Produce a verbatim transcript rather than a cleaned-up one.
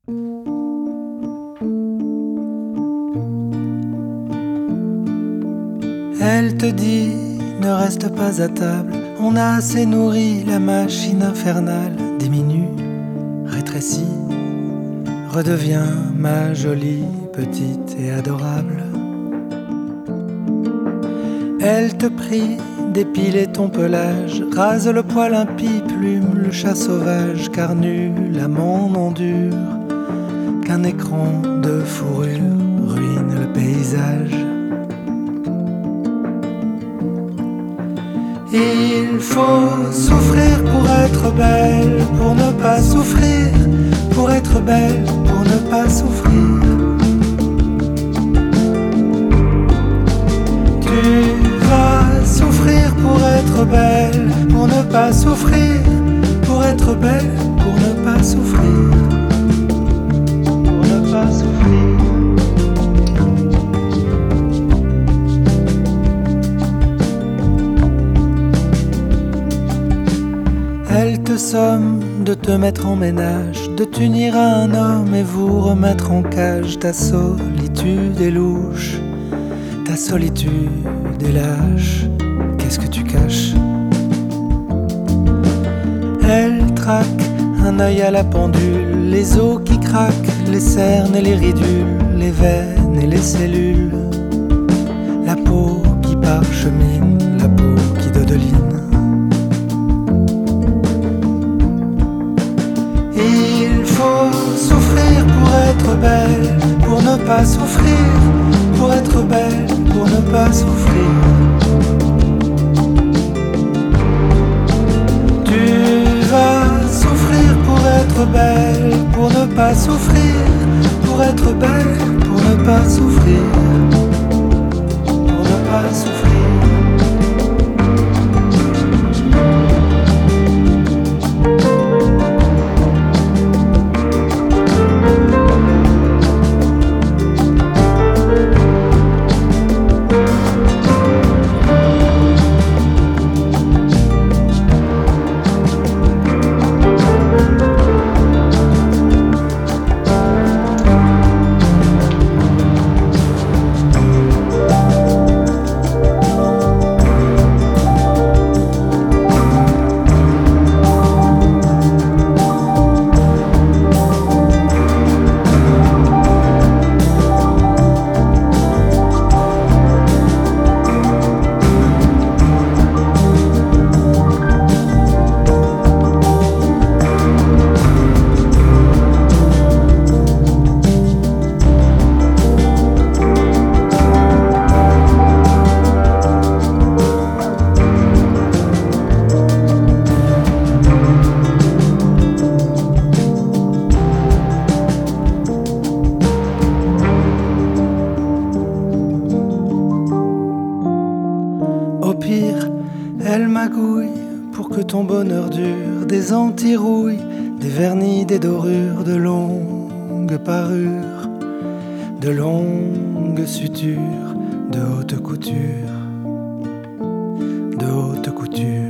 Elle te dit, ne reste pas à table, on a assez nourri la machine infernale. Diminue, rétrécit, redeviens ma jolie petite et adorable. Elle te prie d'épiler ton pelage, rase le poil impie, plume le chat sauvage, car nul amant n'endure qu'un écran de fourrure ruine le paysage. Il faut souffrir pour être belle, pour ne pas souffrir, pour être belle, pour ne pas souffrir. Tu vas souffrir pour être belle, pour ne pas souffrir, pour être belle, pour ne pas souffrir, pour ne pas souffrir. Elle te somme de te mettre en ménage, de t'unir à un homme et vous remettre en cage. Ta solitude est louche, ta solitude est lâche. Qu'est-ce que tu caches? Elle traque un œil à la pendule, les os qui craquent, les cernes et les ridules, les veines et les cellules, la peau qui parchemine, la peau qui dodeline. Il faut souffrir pour être belle, pour ne pas souffrir, pour être belle, pour ne pas souffrir. Tu vas souffrir pour être belle, pour ne pas souffrir, pour être belle, pour ne pas souffrir, pour ne pas souffrir. Elle magouille pour que ton bonheur dure, des antirouilles, des vernis, des dorures, de longues parures, de longues sutures, de haute couture, de haute couture.